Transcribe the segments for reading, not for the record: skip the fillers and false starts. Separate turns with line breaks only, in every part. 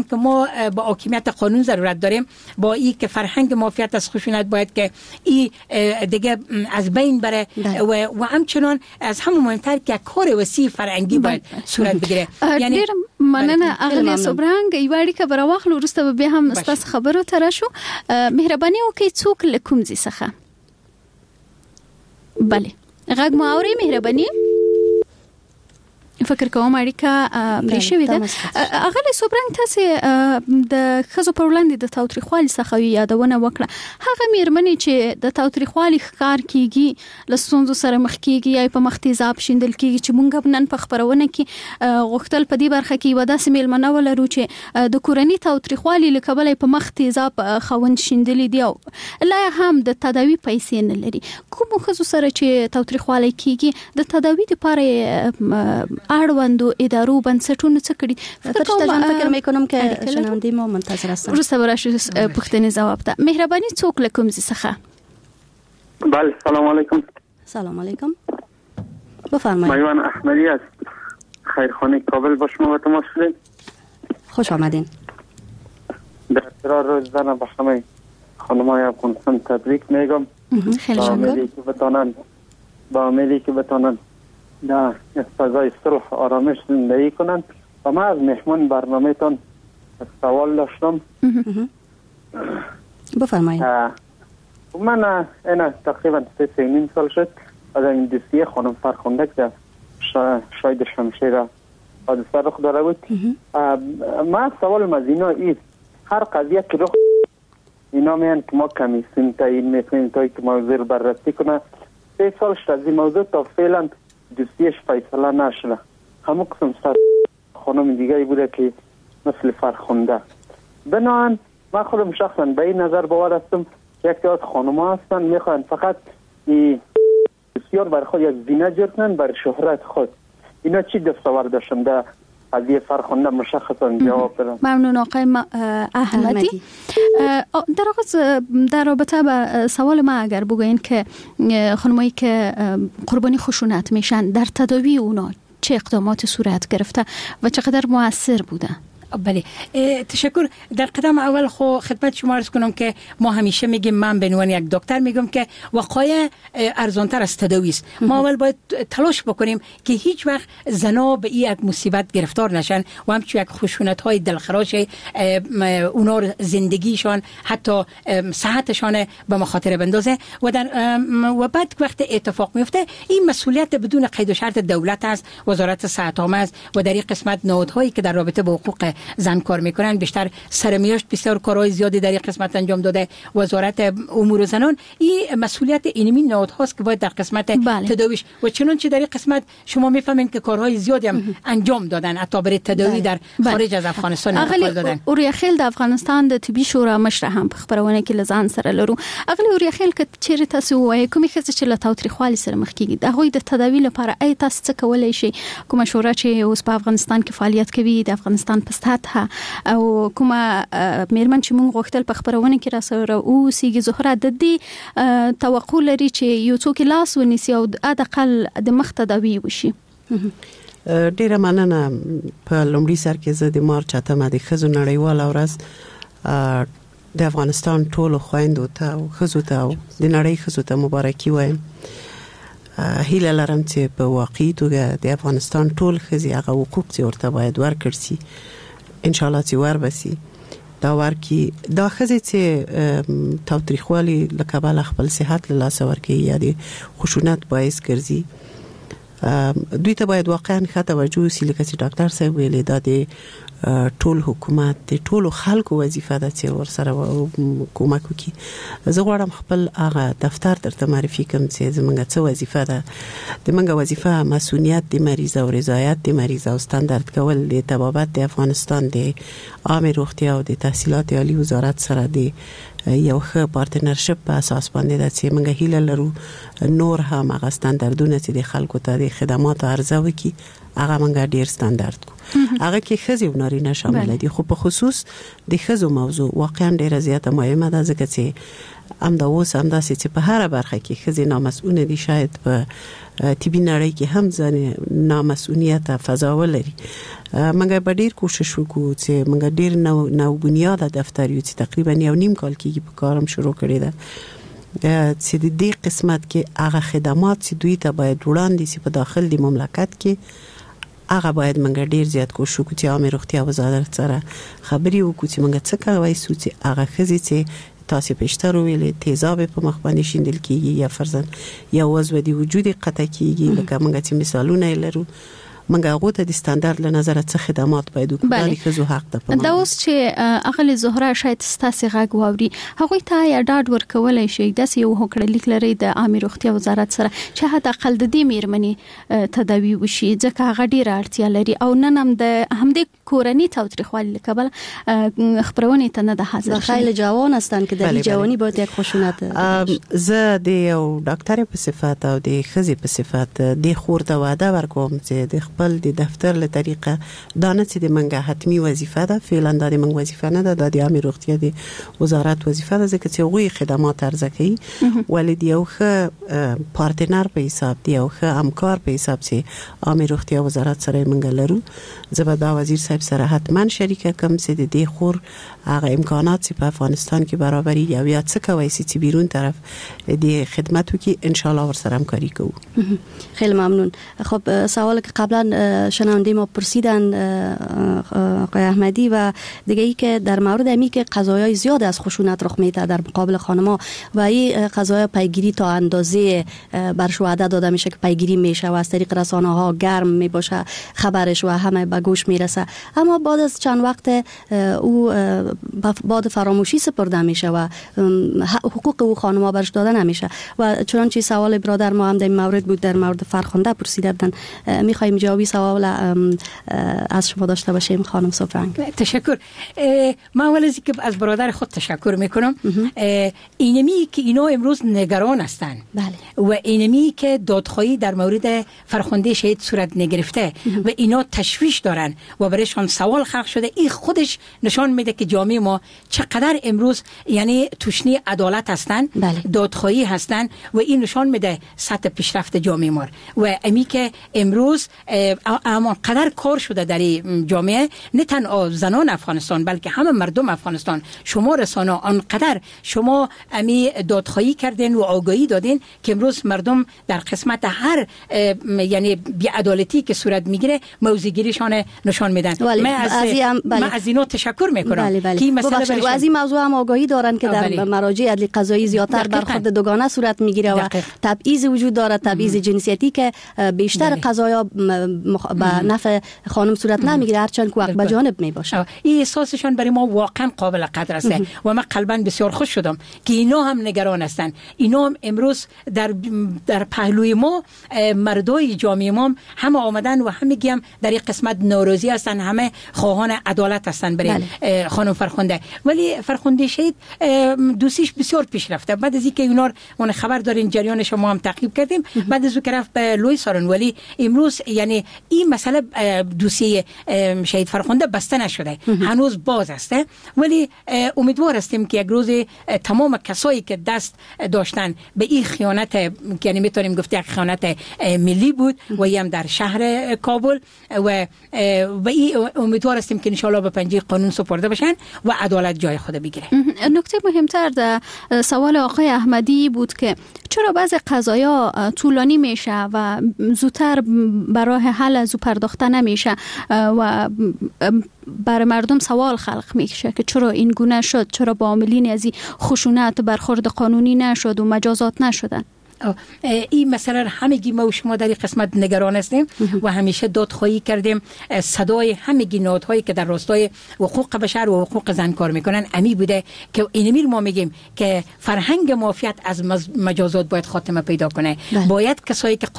که ما با حاکمیت قانون ضرورت داریم، با این که فرهنگ معافیت از خشونت باید که این دیگه از بین بره و همچنان از همون مهمتر که کار وسیع فرهنگی باید صورت بگیره.
یعنی مننه اغلی صبرنګ یواری که برا واخلو ورسته به هم استاس خبرو ترشو مهرباني وکي څوک لکم زی څخه. بله غږ مو اوري مهرباني فکر کوم اړیکه پریښوي ده. اغلی صبرنګ تاسو د خزو پر وړاندې د تاوتریخوالي څخه یادونه وکړه. هغه میرمنې چې د تاوتریخوالي ښکار کیږي لستونزو سره مخ کیږي یا په مخ تیزاب شیندل کیږي چې مونږ نن په خبرونه کې غوښتل په دې برخه کې ودا سیملمنه ولرو چې د کورنۍ تاوتریخوالي لکبل په مخ تیزاب خوند شیندل دي او لا هم د تداوی پیسې نه لري. کوم خزو سره چې تاوتریخوالي کیږي د تداوی لپاره اړوندو ادارو بنسټونو څه کړي؟
فکر میکنم که شنونده ما منتظر هستن.
روسته براش پختنی جواب ده. مهربانی څوک لکم زی څخه.
بله سلام علیکم.
سلام علیکم. بفرمایید.
میوان احمدی است. خیرخانه کابل با شما تماس شدیم.
خوش آمدین.
در اختیار روز زن به همه خانمای افغانستان تبریک میگم.
خیلی شکر.
با امیدی که بتانند در فضای صلح و آرامش زندگی کنند. و من از مهمان برنامه تان سوال داشتم.
بفرمایید.
من اینا تقریبا 3.5 سال شد از این دوستی خانم فرخنده که شاید شمشیر حادثه رخ داره بود. من سوال مزینا ایست هر قضیه که رخ اینا میان که ما کمیسیون تایین میکنیم تایی که موضوع رو بررسی کنه. 3 سال شد از این موضوع تا فعلا دوستیش فیصله نشده. همون قسم سر خانم دیگه بوده که مثل فرخنده. بنابراین من خودم شخصا به این نظر باور هستم که یک تعداد خانم ها هستن میخوان فقط بسیار بر خود یک زینه جور کنن بر شهرت خود. اینا چی دستاورد داشتن در قضیه فرخنده مشخصا جواب بدن.
ممنون آقای احمدی. در آغاز در رابطه با سوال ما اگر بگوین که خانمایی که قربانی خشونت میشن در تداوی اونا چه اقدامات صورت گرفته و چقدر مؤثر بوده؟
بله تشکر. در قدم اول خو خدمت شما عرض کنم که ما همیشه میگیم من به عنوان یک دکتر میگم که وقایع ارزانتر از تداوی است. ما اول باید تلاش بکنیم که هیچ وقت زنا به این یک مصیبت گرفتار نشن و همچنین یک خشونت های دلخراش اونا زندگیشان حتی صحتشان به مخاطره بندازه و بعد وقت اتفاق میفته این مسئولیت بدون قید و شرط دولت است، وزارت صحت عامه است و در این قسمت نهادهایی که در رابطه با حقوق زن کار میکنن بیشتر سرمیاشت بسیار کارهای زیادی در این قسمت انجام داده. وزارت امور زنان این مسئولیت اینمی نهاد هاست که باید در قسمت تداویش و چنانچه در این قسمت شما میفهمین که کارهای زیادی هم انجام دادن حتی برای تداوی در خارج از افغانستان انتقال دادن.
اوریا خیل د افغانستان د طبي شورا مشر هم په خبرونه کې لزان سره لرو. اغلی اوریا خیل ک چیرې تاسو وایي کومې خزه چې له تاوتریخوالي سره مخ کیږي د هغوی د تداوی لپاره ای تاسو څه کولای شي؟ کومه شورا چې اوس په افغانستان کې فعالیت کوي د افغانستان په سطح او کومه میرمن چې مونږ غوښتل په خبرونه کې را سره او سیګي زهره د دې توقع لري چې یو څوک لاس ونیسي او د اقل د مخ تداوی وشي.
ډیره مننه. په لومړي سر کې زه د مارچ 8 د ښځو نړیواله ورځ د افغانستان ټولو خویندو ته او ښځو ته او د نړۍ ښځو ته مبارکي وایم. هیله لرم چې په واقعي توګه د افغانستان ټول ښځې هغه حقوق چې ورته باید ورکړل شي ان شاء الله چې وربسي دا ورکی دا ښځې چې تاوتریخوالي له کبله خپل صحت له لاسه ورکوي یا د خشونت باعث ګرځي دوی ته باید واقعا ښه توجه وشي. لکه چې ډاکټر صاحب ویلي دا د ټول حکومت د ټولو خلکو وظیفه ده چې ورسره کومک وکړي. زه غواړم خپل هغه دفتر درته معرفي کړم چې زموږ څه وظیفه ده. زموږ وظیفه مسؤلیت د مریض او رضایت د مریض او ستاندرد کول د طبابت د افغانستان د عامه روغتیا او د تحصیلات عالی وزارت سره د یو ښه پارتنرشپ په اساس باندې ده چې موږ هیله لرو نور هم هغه ستاندردونه چې د خلکو ته د خدماتو عرضه وکړي هغه منګه ډیر ستاندرد کو هغه کې خزي او نارینه شامل دي خو په خصوص د خزو موضوع واقعا ډیره زیاته مهمه ده ځکه چې امدا اوس همداسې چې په هر برخه کې خزي نامسؤل دي شاید په طبي نړۍ کې هم ځنې نامسؤلیت فضا ولري منګه په ډیر کوشش وکړو چې منګه ډیر نو بنیاد دفتر یو چې تقریبا 1.5 کال کې په کارم شروع کړی ده چې د دې قسمت کې هغه خدمات چې دوی ته باید وړاندې شي په داخل د مملکت کې هغه باید منګه ډیر زیات کوشش وکړو چې عامه روغتیا وزارت سره خبري وکړو چې منګه څه کوي چې هغه خزي چې تاسو پېشتر ویلې تیزاب په مخ باندې شیندل کیږي یا فرضاً یا وزن دی وجود قطع کیږي لکه موږ چې مثالونه لرو موږ هغه ته د ستاندرد له نظر څخه خدمات باید وکړو د خزو حق ده
دا اوس چې اغلی زهره شاید ستاسو غږ واوري هغه ته یا ډاډ ورکولای شي د یو هکړه لیک لري د عامه روغتیا وزارت سره چې حتی اقل د دې میرمنې تداوی وشي ځکه هغه ډیره اړتیا لري او نن هم د همدې کورنی تاوتریخوالي لکبل خبرونه ته نه ده حاضر
خیلی جوان هستن که در جوانی باید یک خشونت
زه د یو ډاکټر په صفت او د خزي په صفت د خورده وعده ورکوم چې د خپل د دفتر له طریقه دانه چې د منګه حتمی وظیفه ده فعلا د منګه وظیفه نه ده د عامه روغتیا د وزارت وظیفه ده ځکه چې غوي خدمات ارزه کوي ولې یو ښه پارتنر په حساب دی او ښه همکار په حساب چې عامه روغتیا وزارت سره منګه لرو زبدا وزیر صاحب سره حتما شریکه کوم چې د دې خور هغه امکانات چې په افغانستان کې برابرۍ یا بیا څه کوي چې بیرون طرف د خدماتو کې ان شاء الله ور سره همکاری کوو.
خیلی ممنون. خب سوالی که قبلا شنونده ما پرسیدن آقای احمدی و دیگه ای که در مورد امی که قضایای زیاد از خشونت رخ میده در مقابل خانم‌ها و این قضایا پیگیری تا اندازه برش وعده داده میشه که پیگیری میشه و از طریق رسانه‌ها گرم میباشه خبرش و همه به گوش میرسه، اما بعد از چند وقت او بعد فراموشی سپرده میشه و حقوق او خانم‌ها برش داده نمیشه. و چنانچه سوال برادر ما هم در مورد بود، در مورد فرخنده پرسیده بودن، میخوایم جوابی سوال از شما داشته باشیم خانم سوفرنگ.
تشکر. من اول از اینکه از برادر خود تشکر میکنم. اینمی که اینا امروز نگران هستن،
بله،
و اینمی که دادخواهی در مورد فرخنده شهید صورت نگرفته و اینا تشویش دارن و برایشان سوال خلق شده، این خودش نشان میده که جامعه ما چقدر امروز یعنی توشنی عدالت هستن،
بله،
دادخواهی هستن و این نشان میده سطح پیشرفت جامعه ما. و امی که امروز اما قدر کار شده در جامعه، نه تنها زنان افغانستان بلکه همه مردم افغانستان، شما رسانه آنقدر شما امی دادخواهی کردین و آگاهی دادین که امروز مردم در قسمت هر یعنی بی‌عدالتی که صورت میگیره موضوعگیریشان نشان میدن. من از اینا تشکر میکنم.
که این مسئله و از این موضوع هم آگاهی دارن که در مراجع عدلی قضایی زیادتر برخورد دوگانه صورت میگیره و تبعیض وجود داره، تبعیض جنسیتی که بیشتر قضایا به نفع خانم صورت نمیگیره، هرچند که وقت به جانب میباشه.
این احساسشان برای ما واقعا قابل قدر است و من قلبا بسیار خوش شدم که اینا هم نگران هستن. اینا هم امروز در پهلوی ما مردای جامعه ما هم آمدن و همه گیم در این قسمت ناراضی هستن، همه خواهان عدالت هستن برای خانم فرخنده. ولی فرخنده شهید دوستیش بسیار پیش رفته. بعد از اینکه اینا اون خبر دارین جریان شما هم تعقیب کردیم، بعد از اون رفت به لوی سارن، ولی امروز یعنی این مسئله دوسیه شهید فرخنده بسته نشده، هنوز باز است. ولی امیدوار هستیم که یک روز تمام کسایی که دست داشتن به این خیانت، یعنی میتونیم گفت یک خیانت ملی بود و هم در شهر کابل و امیدوار هستیم که ان شاء الله به پنجه قانون سپرده بشن و عدالت جای خود بگیره.
نکته مهمتر در سوال آقای احمدی بود که چرا بعضی قضایا طولانی میشه و زودتر برای حل از او پرداخته نمیشه و برای مردم سوال خلق میشه که چرا این گونه شد، چرا با عاملین از این خشونت برخورد قانونی نشد و مجازات نشدن.
این مسئله همگی ما و شما در این قسمت نگران هستیم و همیشه دادخواهی کردیم. صدای همگی نهادهایی که در راستای حقوق بشر و حقوق زن کار میکنن امی بوده که اینمیر ما میگیم که فرهنگ مافیت از مجازات باید خاتمه پیدا کنه. باید کسایی که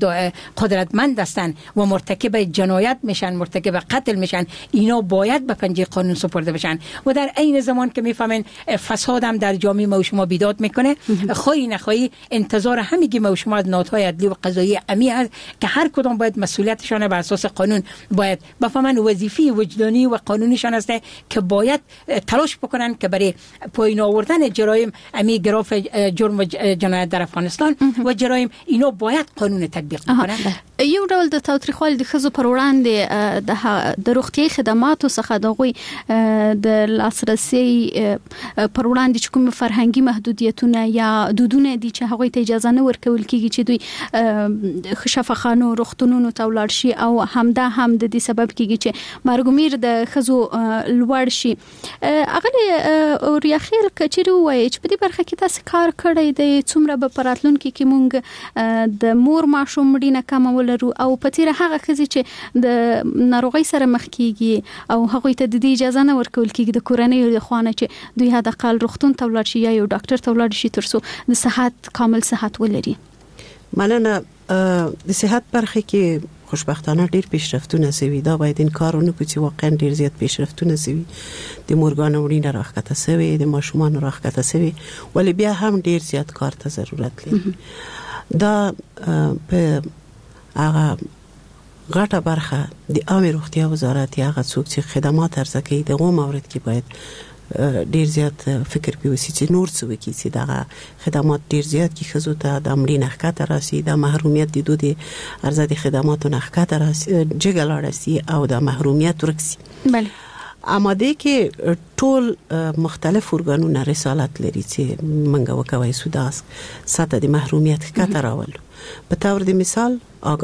قدرتمند هستن و مرتکب جنایت میشن، مرتکب قتل میشن، اینا باید به پنجه قانون سپرده بشن. و در عین زمان که میفهمن فساد هم در جامعه ما و شما بیداد میکنه، خواهی نخواهی انتظار ابزار همگی ما شما نهادهای عدلی و قضایی امی هست که هر کدام باید مسئولیتشان بر اساس قانون باید بفهمن وظیفه وجدانی و قانونیشان است که باید تلاش بکنن که برای پایین آوردن جرایم امی گراف جرم و جنایت در افغانستان و جرایم اینو باید قانون تطبیق بکنن.
یو ډول د تاوتریخوالي د ښځو پر وړاندې د روغتیايي خدماتو څخه د غوي د لاسرسي پر وړاندې چې کوم فرهنګي محدودیتونه یا دودونه دي چې هغوی ته اجازه نه ورکول کیږي چې دوی شفاخانو روغتونونو ته ولاړ شي او همدا هم د دې سبب کیږي چې مرګومیر د ښځو لوړ شي. اغه ریاخیل کچری وایي چې په دې برخه کې تاسو کار کړی دی څومره به پراتلونکو کې مونږ د مور ماشوم مړینه کمول او پتیره هغه خزي چې د ناروغي سره مخ کیږي او هغه ته د اجازه نه ورکول کیږي د کورنۍ د خوانه چې دوی هدا قال روغتون ته ولاړ شي یا یو ډاکټر ته ولاړ شي ترڅو د صحت کامل صحت ولري.
مننه. د صحت برخه کې خوشبختانه ډیر پیشرفتونه سوي دا باید این کارونه کوي واقعا ډیر زیات پیشرفتونه سوي د مورګان وړینه راخته سوي د ماشومان راخته سوي ولې بیا هم ډیر زیات کار ته ضرورت لري. دا په هغه غټه برخه د عامه روغتیا وزارت یا هغه څوک چې خدمات عرضه کوي دغه مورد کې باید ډیر زیات فکر پیوسی چې نور څه وکړي چې دغه خدمات ډیر زیات کی خزو ته د امرین حقیقت راسي د محرومیت د دوی ارزه د خدماتو نه حقیقت راسي جګل راسي او د محرومیت ورکسي.
بله
آماده کې ټول مختلف ارګانونه رسالت لري چې منګه وکوي سوداس ساته د محرومیت حقیقت راول. په تور د مثال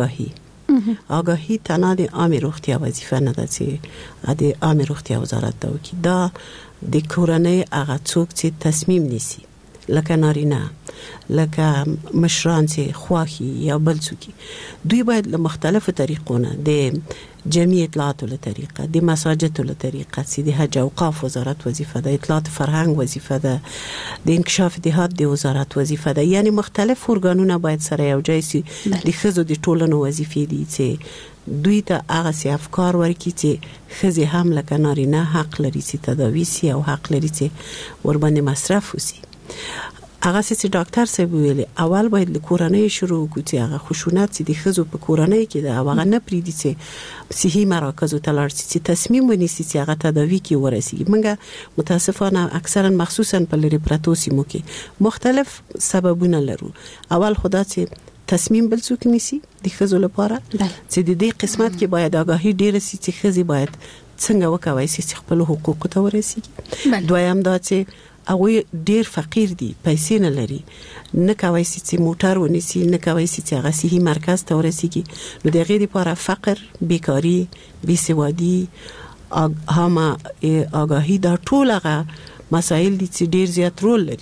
آگاهی تنها د عامه روغتیا وظیفه نه ده چې د عامه روغتیا وزارت ته وکړي. دا د کورنۍ هغه څوک چې تصمیم نیسي لکه نارینه لکه مشران چې خواخي یا بل څوک دوی باید له مختلفو طریقونو د جمعي اطلاعاتو له طریقه د مساجدو له طریقه چې د حج او اوقاف وزارت وظیفه ده اطلاعات فرهنګ وظیفه ده د انکشاف دهات د وزارت وظیفه ده یعنی مختلف ارګانونه باید سره یو ځای شي د خزو د ټولنو وظیفې دي چې دوی ته هغه سي افکار ورکړي چې خزي هم لکه نارینه حق لري چې تداوی سي او حق لري چې ور باندې مصرف وسي. هغه چې ډاکټر صاحب ویلي اول باید له کورنۍ شروع کوي هغه خشونت چې د خزو په کورنۍ کې ده هغه نه پریدي چې صحي مراکز ته لاړ شي چې تصمیم ونیسي چې هغه تداوی کې ورسیږي. منګه متاسفانه اکثرا مخصوصا په لری پراتوسیمو کې مختلف سببونه لرو. اول خدا چې تصمیم بل څوک نیسي د خزو لپاره چې د دې قسمت کې باید آگاهی ډیر سي چې خزي باید څنګه وکوي چې خپل حقوق ته ورسیږي. دویم دا چې هغه ډیر فقیر دي پیسې نه لري نه کوي چې موټر ونیسي نه کوي چې هغه صحي مرکز ته ورسیږي نو دغه لپاره فقر بیکاری بیسوادي هما آگاهی دا ټول هغه مسائل دي چې ډیر زیات رول لري.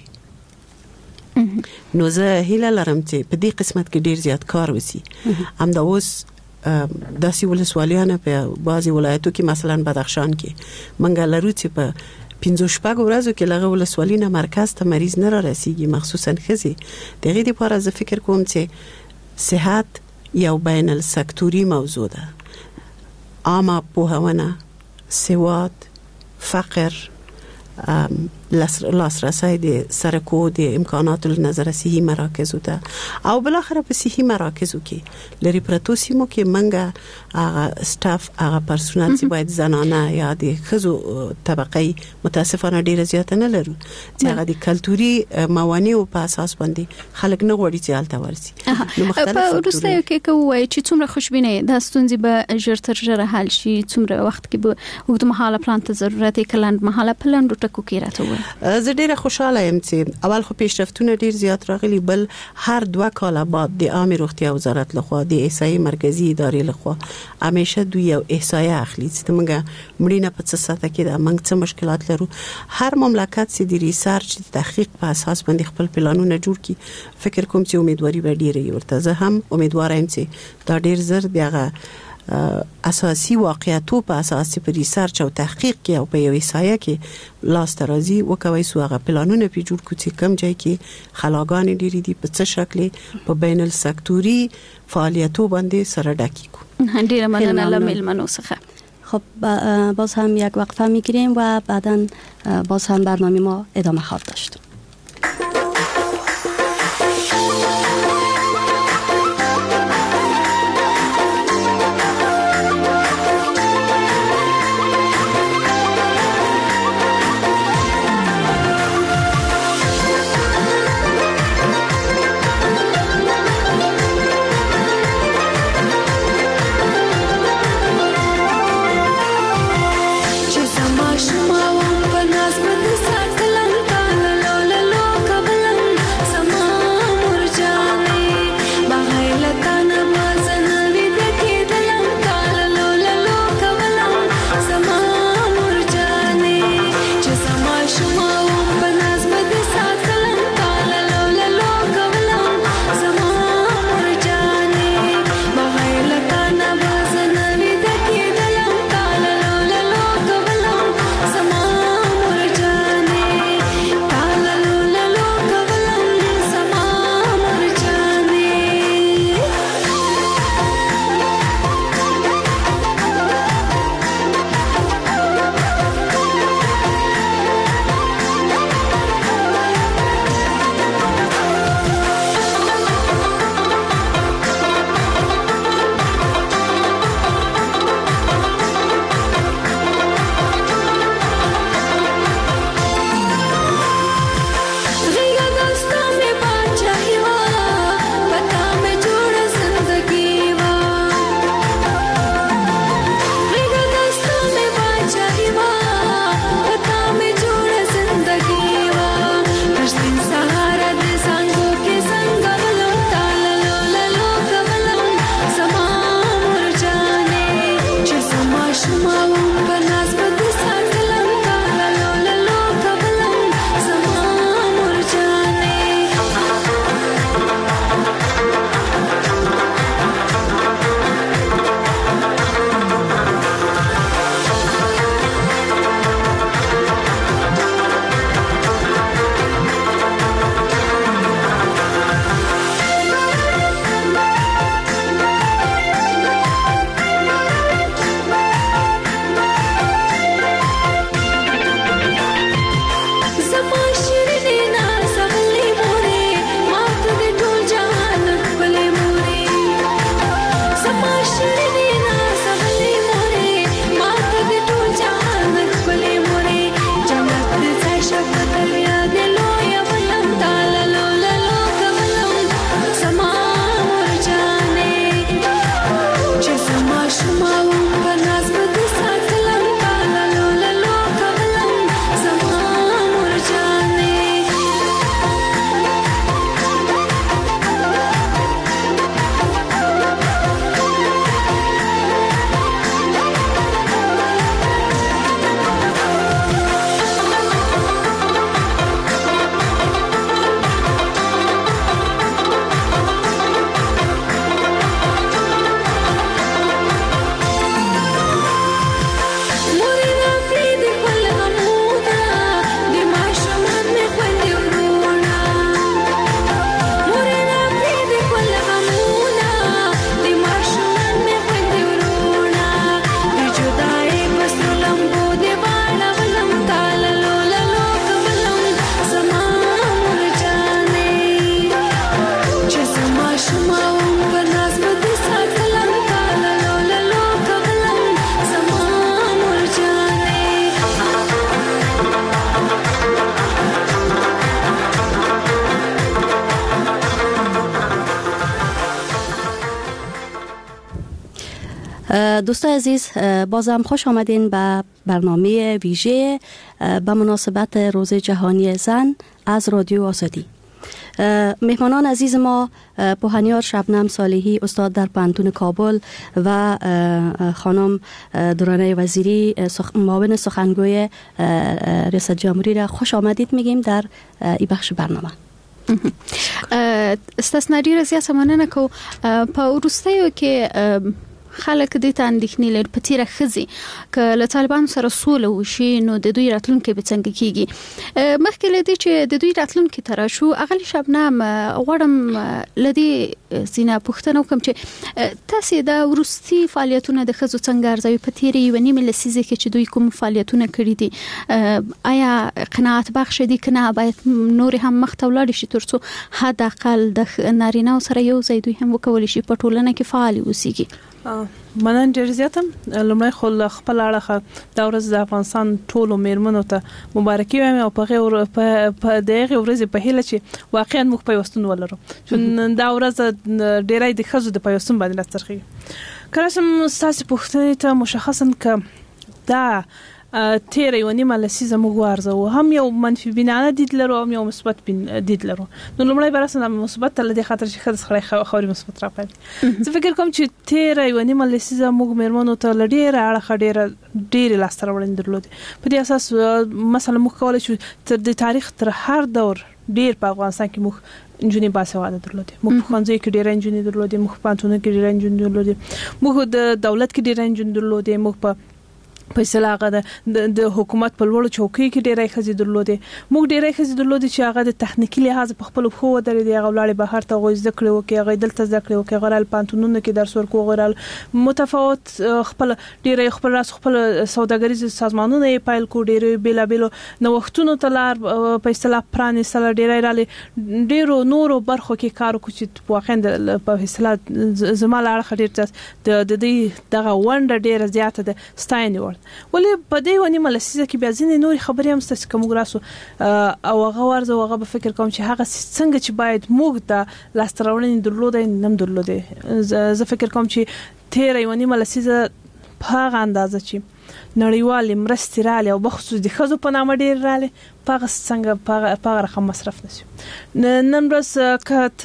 نو زه هیله لرم چې په دې قسمت کې ډیر زیات کار وسی. هم دا اوس داسې ولسوالیانه په بعضي ولایتو کې مثلا بدخشان کې منګه لرو چې په 15 ورځو کې لغه ولسوالینه مرکز ته مریض نه را رسیږي مخصوصا خزي. دغه لپاره زه فکر کوم چې صحت یو بین السکتوري موضوع ده. عامه پوهونه سواد فقر لاسرسی د سرکو د امکاناتو نظر صحي مراکز ته او بل اخر په صحي مراکزو کې لري پروتوسیمو کې منګه هغه سټاف هغه پرسونل چې باید زنانه یا د خزو طبقه متاسفانه ډیره زیات نه لرو چې هغه د کلتوري موانعو په اساس باندې خلک نه غوړي چې حالت ورسي. نو مختلف
په روسیه کې کوي چې څومره خوشبینه د ستونزې به ژر تر ژره حل شي څومره وخت کې به وګړو مهاله پلان ته ضرورت کلند مهاله پلان ټکو کې راته.
زه ډیره خوشاله یم چې اول خو پیشرفتونه ډیر زیات راغلي بل هر 2 کال بعد د عامه روغتیا وزارت لخوا د احصایې مرکزی ادارې لخوا همیشه دوی یو احصایه اخلي چې موږ مړینه په څه ساته کې د موږ څه مشکلات لرو. هر مملکت چې د ریسرچ تحقیق په اساس باندې خپل پلانونه جوړ کړي فکر کوم چې امیدواري به ډیره ورته. زه هم امیدوار یم چې دا ډیر زر دغه اساسي واقعیتو په اساس په ریسرچ او تحقیق کې او په یو احصایه کې لاس ترازی وکوي سو هغه پلانونه پی جوړ کړي چې کم ځای کې خلاګان ډیری دي په څه شکل په بین السکتوري فعالیتو باندې سره ډاکی کو.
ډیره مننه له ملمنو څخه.
خب باز هم یک وقفه میگیریم و بعداً باز هم برنامه ما ادامه خواهد داشت. دوستان عزیز، بازم خوش آمدین به برنامه ویژه به مناسبت روز جهانی زن از رادیو آزادی. مهمانان عزیز ما پوهنیار شبنم صالحی، استاد در پوهنتون کابل، و خانم دورانه وزیری، معاون سخنگوی ریاست جمهوری را خوش آمدید میگیم در این بخش برنامه.
استثنا ډیره زیاته مننه کو په وروستیو کې خلک د تاندښنې لري په تیره خزي ک له طالبان سره سوله وشي نو د دوی راتلونکي به څنګه کیږي. مخکې لدی چې د دوی راتلونکي تر شو اغلی شبنم غوړم لدی سینا پښتنو کوم چې تاسو د ورستي فعالیتونه د خزو څنګه ارزوي په تیره یو نیمه لسیزه کې چې دوی کوم فعالیتونه کړی دي آیا قناعت بخش دي کنه باید نور هم مختولاړي شي ترڅو حد اقل د نارینه سره یو ځای دوی هم وکول شي په ټولنه کې فعال اوسيږي.
منن ډیر زیاتم لمړی خو خپل اړه د ورځ د افغانستان ټولو میرمنو ته مبارکي وایم او په دغه ورځ په هیله چې واقعا موږ پیوستون ولرو چې دا ورځ ډیرای د خزو د پیوستون باندې لسترخي کله چې تاسو پوښتنه ته مشخصا ک دا تیره یو نیمه لسیزه موږ ورزو هم یو منفي بینانه دید لرو هم یو مثبت دید لرو. نو لمړی برسنه مثبت تل د خاطر چې خدای خوري مثبت راپل زه فکر کوم چې تیره یو نیمه لسیزه موږ میرمنو ته لډیره اړه ډیره لاستر وړاندې درلود. په دې اساس مثلا موږ کولای شو تر د تاریخ تر هر دور ډیر په افغانستان کې موږ انجونی باسواده درلودي، موږ په ښوونځي کې ډیر انجونی درلودي، موږ په پانتون کې ډیر انجونی درلودي، موږ د دولت کې ډیر انجونی درلودي، موږ په اصطلاح د حکومت په لوړ چوکۍ کې ډیرای خزي درلودي، موږ ډیرای خزي درلودي چې هغه د تخنیکی لحاظ په خپل خو درې دی غوړاړي بهر ته غوښ ذکر وکي هغه دلته ذکر وکي غوړال پانتونونه کې درس ورکو غوړال متفاوت خپل ډیرای خپل راس خپل سوداګریز سازمانونه یې پایل کو ډیرای بیلابل نو وختونو تلار په اصطلاح پرانی سره ډیرای رالي ډیرو نورو برخو کې کار کو چې واقعا په اصطلاح زمال اړه ډیر د دې دغه ونده ډیره زیاته ده ستاینه ولی په دې ونی ملسیزه کې بیا ځینې نور خبرې هم ستاسو کوم ګراسو او هغه ورزه هغه به فکر کوم چې هغه څنګه چې باید موږ د لاسترونې درلودې نم درلودې. زه فکر کوم چې تیر ونی ملسیزه په هغه اندازه چې نړیوال مرستې رااله او بخصوص د خزو په نامه ډیر رااله پاغه څنګه پاغه رقم مصرف نشي. نن ورځ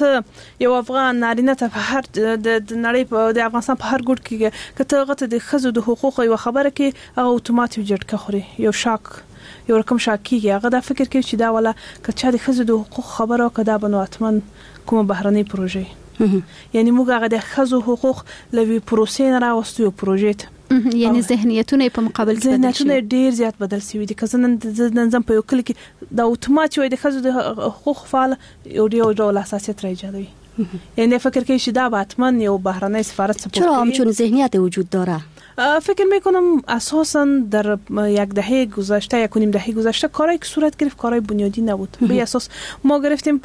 کته یو افغان نارینه ته په هر د نړۍ په د افغانستان په هر ګوټ کې کته غته د خزو د حقوقو یو خبره کې هغه اتوماتیک جټکه خوري یو شاک یو رقم شاکیږي هغه دا فکر کوي چې دا ولا کچا د خزو د حقوق خبره کدا بنو اتمن کوم بهرنۍ پروژه یعنی موږ هغه د خزو حقوق لوي پروسې نه راوستو یو پروژه
یعنی ذهنیتونه په مقابل کې
ذهنیتونه ډیر زیات بدل شوي دي که نن په یو کلی کې د اتومات وي د خزو د حقوق فعال یو ډول حساسیت راځي یعنی فکر کوي چې دا باتمن یو بهرنۍ سفارت سپورت
چرا همچون ذهنیت وجود داره؟
فکر میکنم اساسا در یک دهه گذشته یک و نیم دهه گذشته کارایی که صورت گرفت کارای بنیادی نبود. به اساس ما گرفتیم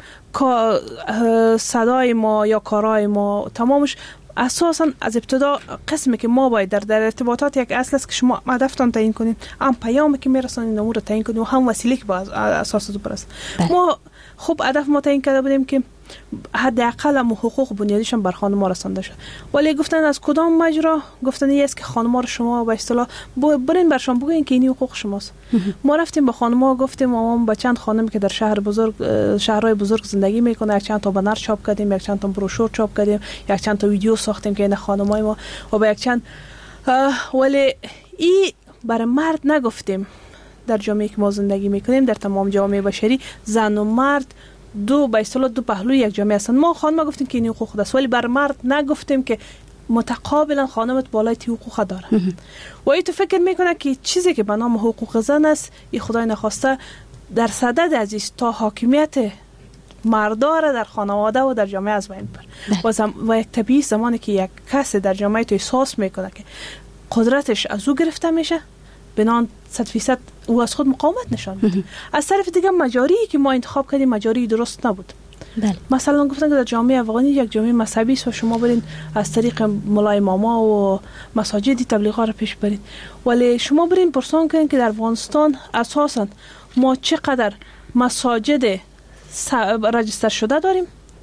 صدای ما یا کارای ما تمامش اساسا از ابتدا قسمی که ما باید در ارتباطات یک اصل است که شما هدفتان تعیین کنید، هم پیامی که میرسانید امور رو تعیین کنید و هم وسیله که با اساس برست. ما خب هدف ما تعیین کرده بودیم که حداقل حقوق بنیادیشون بر خانم‌ها رسانده شه، ولی گفتن از کدام مجرا؟ گفتن است که خانم‌ها رو شما به اصطلاح برین برشان بگین که این حقوق شماست. ما رفتیم با خانم‌ها گفتیم ما با چند خانمی که در شهرهای بزرگ زندگی میکنه یک چند تا بنر چاپ کردیم، یک چند تا بروشور چاپ کردیم، یک چند تا ویدیو ساختیم که این خانم‌های ما و با یک چند ولی این برای مرد نگفتیم. در جامعه که ما زندگی میکنیم در تمام جامعه بشری زن و مرد دو به اصطلاح دو پهلوی یک جامعه هستند. ما خانم گفتیم که این حقوق دست ولی بر مرد نگفتیم که متقابلا خانمت بالای تی حقوق داره و ای تو فکر میکنه که چیزی که به نام حقوق زن است این خدای نخواسته در صدد عزیز تا حاکمیت مردار در خانواده و در جامعه از بین بر و یک طبیعی زمانی که یک کس در جامعه تو احساس میکنه که قدرتش از او گرفته میشه بنان 100% او از خود مقاومت نشان میده. از طرف دیگه مجاری که ما انتخاب کردیم مجاری درست نبود.
بله.
مثلا گفتن که در جامعه افغانی یک جامعه مذهبی است و شما برین از طریق مولای ماما و مساجد تبلیغات را پیش برید، ولی شما برین پرسان کنین که در افغانستان اساسا ما چقدر مساجد رجستر شده داریم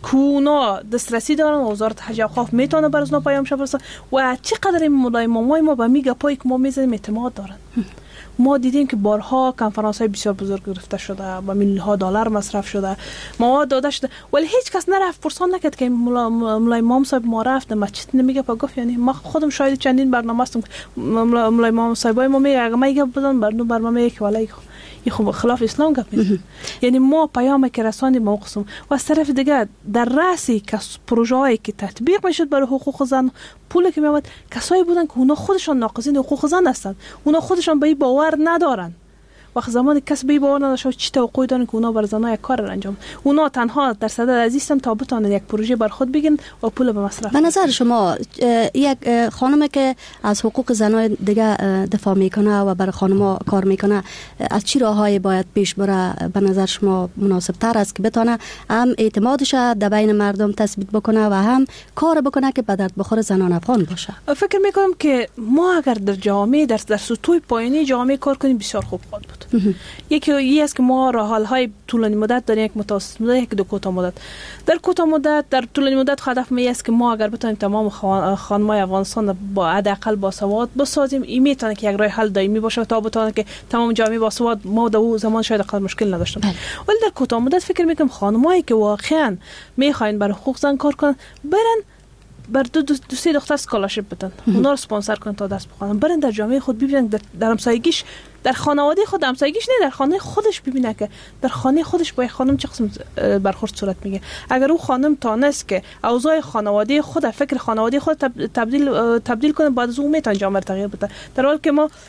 که اونا دسترسی دارن و وزارت حج و اوقاف میتونه بر اونا پیام برسه و چقدر مولای مامای ما به میگه پای که ما میزنیم اعتماد دارن. ما دیدیم که بارها کنفرانس های بسیار بزرگ گرفته شده و میلیون ها دلار مصرف شده، مواد داده شده، ولی هیچ کس نرفت پرسان نکرد که مولای امام صاحب ما رفت مسجد نمیگه پا گفت. یعنی ما خودم شاید چندین برنامه هستم مولای امام صاحب ما میگه اگه ما میگه بدن برنامه میگه که ولی خب خلاف اسلام گپ میزنه. یعنی ما پیام که رساندیم موقعم و از طرف دیگه در راسی که پروژه هایی که تطبیق میشد برای حقوق زن پولی که میاد کسایی بودن که اونا خودشان ناقضین حقوق زن هستند، اونا خودشان به این باور ندارن. وقت زمانی کس به باور نداشت چی توقعی دارن که اونا بر زنای کار را انجام، اونا تنها در صدد عزیزم تا بتونن یک پروژه بر خود بگیرن و پول به مصرف.
به نظر شما یک خانم که از حقوق زنای دیگه دفاع میکنه و برای خانم‌ها کار میکنه از چی راههایی باید پیش بره به نظر شما مناسب تر است که بتونه هم اعتمادش در بین مردم تثبیت بکنه و هم کار بکنه که به درد بخور زنان افغان باشه؟
فکر میکنم که ما اگر در جامعه در سطوح پایینی جامعه کار کنیم بسیار خوب خواهد بود. یکی است که ما راه‌های طولانی مدت داریم، یک متوسط مدت، یک دو کوتاه مدت. در کوتاه مدت در طولانی مدت هدف ما است که ما اگر بتونیم تمام خانم‌های افغانستان با حداقل باسواد بسازیم، این میتونه که یک راه حل دائمی باشه تا بتونه که تمام جامعه باسواد ما در اون زمان شاید اقل مشکل نداشتیم. ولی در کوتاه مدت فکر میکنم خانمایی که واقعا میخواین برای حقوق زن کار کنن برن بر دو سه دختر اسکولارشیپ بدن، اونا رو اسپانسر کنن تا درس بخونن، برن در جامعه خود ببینن، در همسایگیش، در خانواده خود، همسایگیش نه، در خانه خودش ببینه که در خانه خودش با خانم چه قسم برخورد صورت میگه. اگر اون خانم تانست که اوضاع خانواده خود، فکر خانواده خود تبدیل کنه، بعد از اون میتونه جامعه تغییر بده. در حالی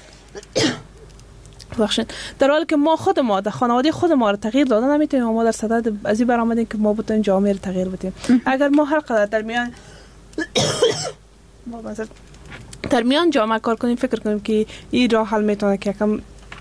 که ما خود ما در خانواده خود ما رو تغییر دادن نمیتونیم، ما در صدد از این برآمدیم که ما بتونیم جامعه رو تغییر بدیم. اگر ما هر قدر در میان جامعه کار کنیم، فکر کنیم که این راه حل میتونه که یکم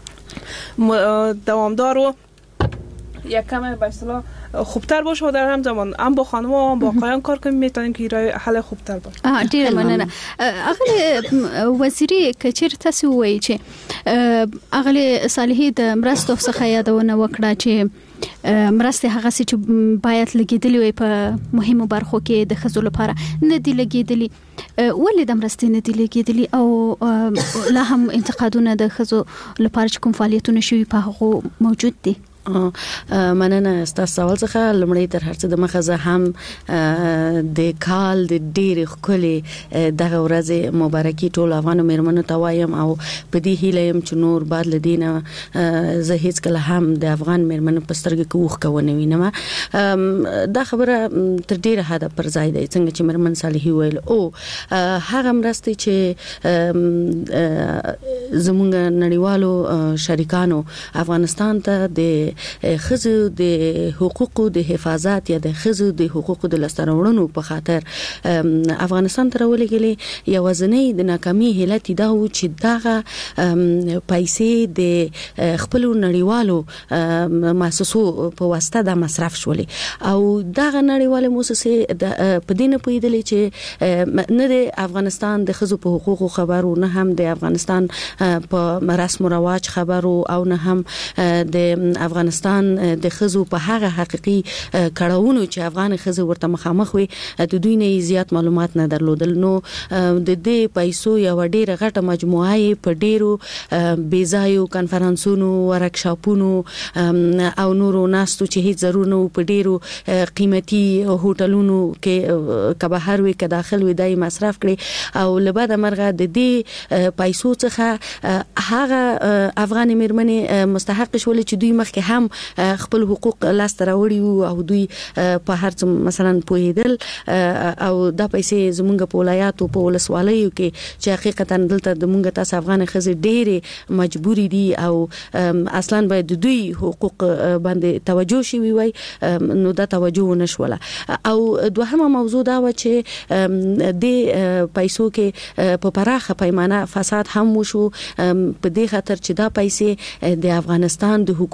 دوامدار و یکم به اصطلاح خوبتر باشه و در هم زمان هم با خانم و هم با آقایان کار کنیم، میتونیم که راه حل خوبتر باشه.
ډیره مننه. اغلی وزیری کچیر تاسو وایي چې اغلی صالحی د مرستو څخه یادونه وکړه چې مرستې هغه چې باید لګیدلی وي په مهمو برخو کې د ښځو لپاره نه دي لګیدلی. ولې د مرستې نه دي لګیدلی او لا هم انتقادونه د ښځو لپاره چې کوم فعالیتونه شوي په هغه موجود دي؟
مننه ستاسو سوال څخه. لمړی تر هر څه د مخه زه هم د کال د ډېر خولي دغه ورځ مبارکي ټول افغان مېرمنو ته وایم او په دې هیله يم چې نور بعد لدینه زه هیڅ کله هم د افغان مېرمنو په سترګې کې وښ کوونه وینم. دا خبره تر ډېره حد پر ځای دی څنګه چې مېرمن صالحي ویل او هغه مرستې چې زموږ نړیوالو شریکانو افغانستان ته د خزو د حقوقو د حفاظت یا د خزو د حقوقو د لسترونو په خاطر افغانستان ته ولګلې یو ځنې د ناکامي حالت دا و چې دغه پیسې د خپل نړیوالو مؤسسو په واسطه د مصرف شولې او دغه نړیواله مؤسسه په دینه پویدلې چې نه د افغانستان د خزو په حقوقو خبرو، نه هم د افغانستان په رسم او رواج خبرو او نه هم د افغانستان د خزو په هغه حقيقي کړهونو چې افغان خزو ورته مخامخ وي د دوی نه زیات معلومات نه درلودل. نو د دې پیسو یو ډیره غټه مجموعه په ډیرو بیزایو کنفرانسونو، ورکشاپونو او نورو ناستو چې هیڅ ضرور نه په ډیرو قیمتي هوټلونو کې کبهر وي که داخل وي دای مصرف کړي او لبد مرغه د دې پیسو څخه هغه افغان مېرمنې مستحق شول چې دوی مخکې هم خپل حقوق لاس ته راوړي او دوی په هر څه مثلا پوهیدل او دا پیسې زمونږ په ولایاتو په ولسوالیو کې چې حقیقتا دلته د مونږ تاسو افغان خزې ډېرې مجبورې دي او اصلا باید دوی حقوق باندې توجه شي وي نو دا توجه نشوله. او دوهمه موضوع دا و چې د پیسو کې په پراخه پیمانه فساد هم وشو په دې خاطر چې دا پیسې د افغانستان د حکومت د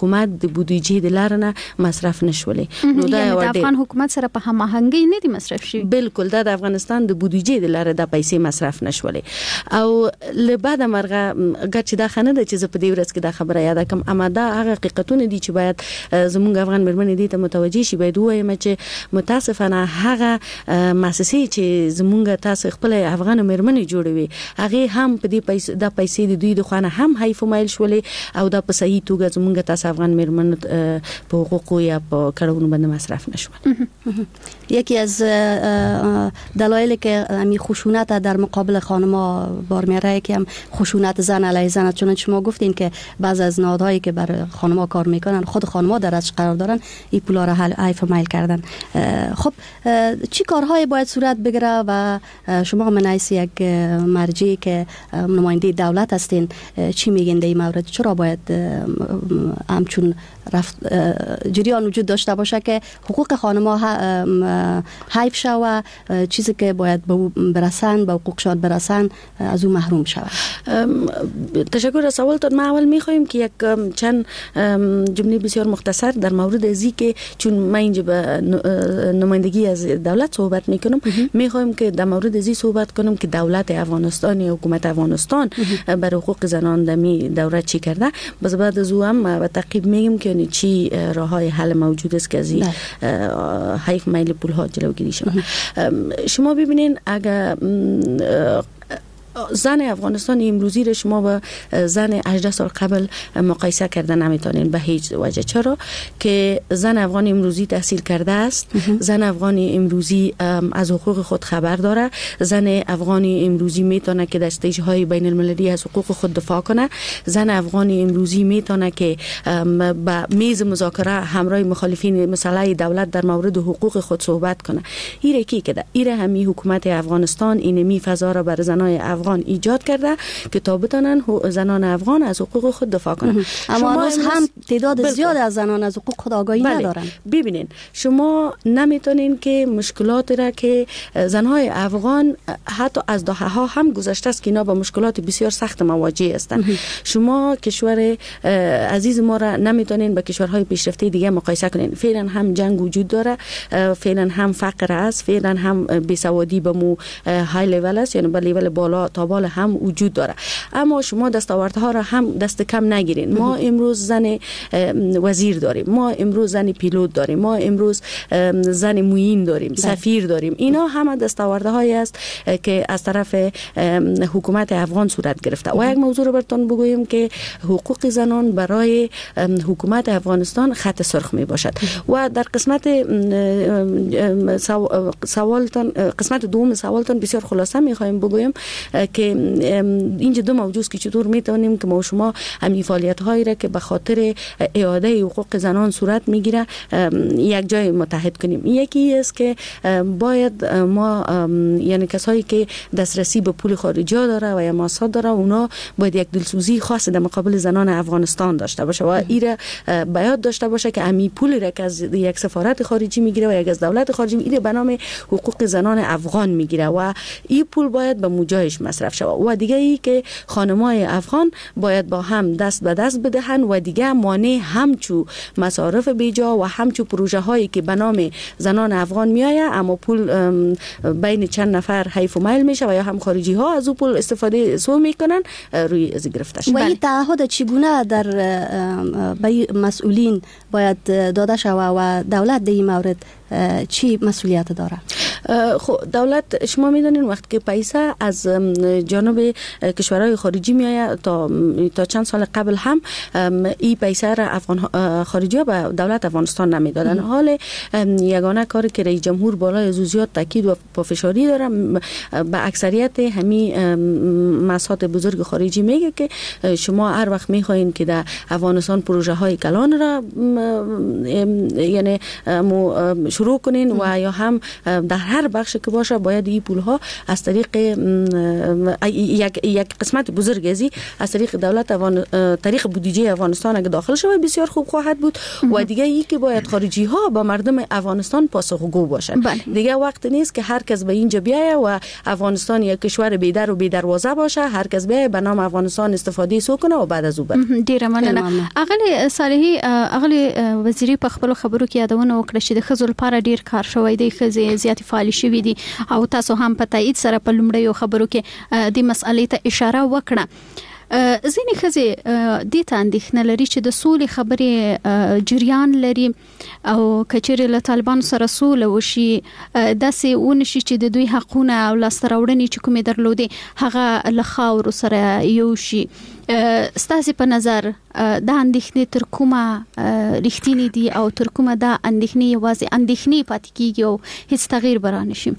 د بودیجې د لارنه مصرف نشولې.
نو د افغان حکومت سره په هماهنګي نه دي مصرف شي.
بالکل د افغانستان د بودیجې د لارې د پیسې مصرف نشولې او له بعد مرغه ګټ دا خنه د چې په دې ورځ کې دا خبره یاد کوم اما دا هغه حقیقتونه دي چې باید زموږ افغان مرمنې دې ته متوجي شي. باید وایم چې متاسفانه هغه مؤسسې چې زموږ تاسو خپل افغان مرمنې جوړوي هغه هم په دې پیسې د دوی د خوانه هم حیف مایل شولې او دا په صحیح توګه زموږ تاسو افغان مرمن په حقوقو یا په کړهونو باندې مصرف نشول. یکی از دلایلی که امی خشونت در مقابل خانم‌ها بار میاره که هم خشونت زن علیه زن، چون شما گفتین که بعض از نهادهایی که بر خانم‌ها کار میکنن خود خانم‌ها در ازش قرار دارن این پولا را حیف مایل کردن. خب چی کارهایی باید صورت بگیره و شما من حیث یک مرجعی که نماینده دولت هستین چی میگین در این مورد؟ چرا باید همچون جریان وجود داشته باشه که حقوق خانم‌ها حیف شود و چیزی که باید برسن به حقوقشان برسن از اون محروم شود؟ تشکر از سوالتون. ما اول میخوایم که یک چند جمله بسیار مختصر در مورد ازی که چون ما اینجا به نمایندگی از دولت صحبت میکنم میخوایم که در مورد ازی صحبت کنم که دولت افغانستان یا حکومت افغانستان بر حقوق زنان دمی دوره چی کرده. بس بعد از او هم به تعقیب میگم که چی راههای حل موجود است که از این حیف مایل پولها جلوگیری شود. شما ببینین اگر زن افغانستان امروزی را شما با زن 18 سال قبل مقایسه کرده نمیتونین به هیچ وجه. چرا؟ که زن افغان امروزی تحصیل کرده است، زن افغان امروزی از حقوق خود خبر داره، زن افغان امروزی میتونه که در استیج‌های بین المللی از حقوق خود دفاع کنه، زن افغان امروزی میتونه که با میز مذاکره همراه مخالفین مسئله دولت در مورد حقوق خود صحبت کنه. ایره کی که ایره همین حکومت افغانستان اینمی فضا را بر زنای افغان ایجاد کرده که تا بتونن زنان افغان از حقوق خود دفاع کنن. اما هنوز هم تعداد زیاد از زنان از حقوق خود آگاهی ندارن. ببینین شما نمیتونین که مشکلات را که زنهای افغان حتی از دهه‌ها هم گذشته است که اینا با مشکلات بسیار سخت مواجه هستند. شما کشور عزیز ما را نمیتونین با کشورهای پیشرفته دیگه مقایسه کنین. فعلا هم جنگ وجود داره، فعلا هم فقر است، فعلا هم بیسوادی به مو های لیول است، یعنی به لیول بالا تا بالا هم وجود داره. اما شما دستاوردها را هم دست کم نگیرین. ما امروز زن وزیر داریم، ما امروز زن پیلوت داریم، ما امروز زن معین داریم، سفیر داریم. اینا همه دستاوردهایی است که از طرف حکومت افغان صورت گرفته. و یک موضوع رو براتون بگویم که حقوق زنان برای حکومت افغانستان خط سرخ می باشد. و در قسمت سوالتون، قسمت دوم سوالتون بسیار خلاصه می خواهیم بگویم که اینجا دو موضوع است که چطور میتونیم که ما شما همین فعالیت هایی را که به خاطر اعاده حقوق زنان صورت میگیره یک جای متحد کنیم. یکی است که باید ما یعنی کسایی که دسترسی به پول خارجی داره و یا ماسات داره اونا باید یک دلسوزی خاص در مقابل زنان افغانستان داشته باشه و ایره باید داشته باشه که امی پول را که از یک سفارت خارجی میگیره و یک از دولت خارجی میگیره به نام حقوق زنان افغان میگیره و این پول باید به موجایش مصرف شود. و دیگه ای که خانمای افغان باید با هم دست به دست بدهن و دیگه مانع همچو مصارف بیجا و همچو پروژه هایی که به نام زنان افغان میآید اما پول بین چند نفر حیف و میل میشه و یا هم خارجی ها از او پول استفاده میکنن روی از گرفته شد. و این تعهد چگونه در به مسئولین باید داده شود و دولت در این مورد چی مسئولیت داره؟ خب دولت شما میدونین وقتی که پیسه از جانب کشورهای خارجی میآید تا چند سال قبل هم این پیسه را افغان خارجی ها به دولت افغانستان نمیدادن. حال یگانه کاری که رئیس جمهور بالای از زیاد تاکید و پافشاری داره به اکثریت همین مؤسسات بزرگ خارجی میگه که شما هر وقت میخواین که در افغانستان پروژه های کلان را یعنی شروع کنین و یا هم در هر هر بخش که باشه باید این پول ها از طریق یک قسمت بزرگ از طریق دولت طریق بودجه افغانستان اگه داخل شود بسیار خوب خواهد بود و دیگه ای که باید خارجی ها با مردم افغانستان پاسخگو باشن. دیگه وقت نیست که هر کس به اینجا بیایه و افغانستان یک کشور بی‌در و بی‌دروازه باشه، هر کس بیایه به نام افغانستان استفاده سو کنه و بعد از او بره.
ډیره مننه. اغلی صالحی اغلی وزیری په خپل خبرو کې یادونه وکړه چې د ښځو لپاره ډیر کار شوی دی، ښځې زیاتې فعال شوي دي او تاسو هم په تایید سره په لومړیو خبرو کې د مسالې ته اشاره وکړه. ځینې ښځې دې ته اندېښنه لري چې د سولې خبرې جریان لري او کچېرې له طالبانو سره سوله وشي داسې ونشي چې د دوی حقونه او لاسته راوړنې چې کومې درلودې هغه له خاورو سره یوشي. ستاسې په نظر دا اندېښنې تر کومه رښتینې دي او تر کومه دا اندېښنې یوازې اندېښنې پاتې کېږي او هیڅ تغییر به رانشي؟